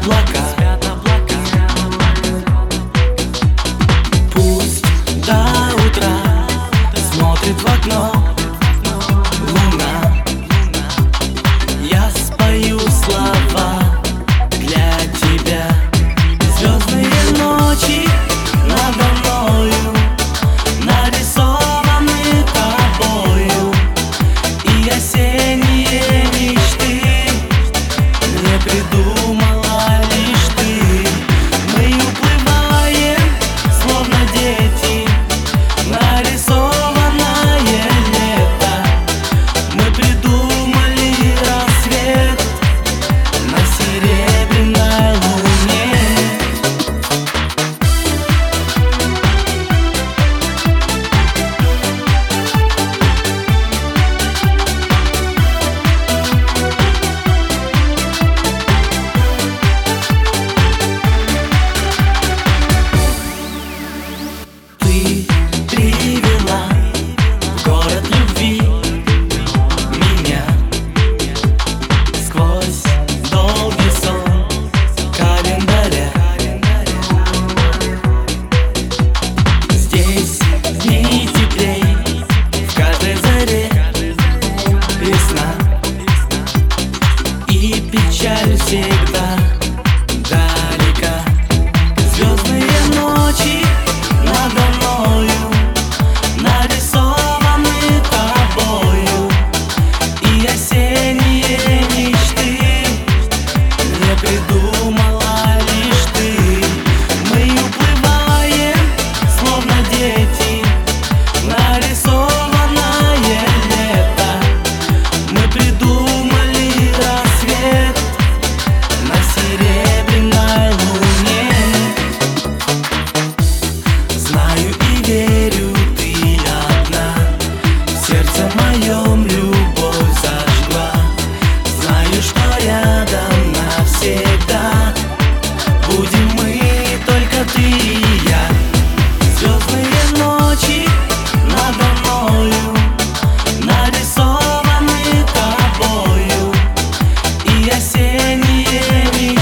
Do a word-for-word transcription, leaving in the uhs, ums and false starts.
облака. Пусть до утра смотрит в окно луна. Я спою слова для тебя. Звездные ночи надо мною нарисованы тобою, и осенние мечты не придумала лишь ты. Мы уплываем, словно дети, нарисованное лето. Мы придумали рассвет на серебряной луне. Ты привела в город любви меня сквозь долгий сон календаря. Здесь дни теплей, в каждой заре весна, и печаль всегда далека. Звездные ночи надо мною нарисованы тобою, и осенние мечты не придумала лишь ты. Мы уплываем, словно дети, нарисованное лето. Мы придумали рассвет на серебряной луне. Знаю и верю, ты одна в сердце моем любовь зажгла. Знаю, что рядом навсегда будем мы, только ты и я. Звездные ночи надо мною нарисованы тобою, и осенние мечты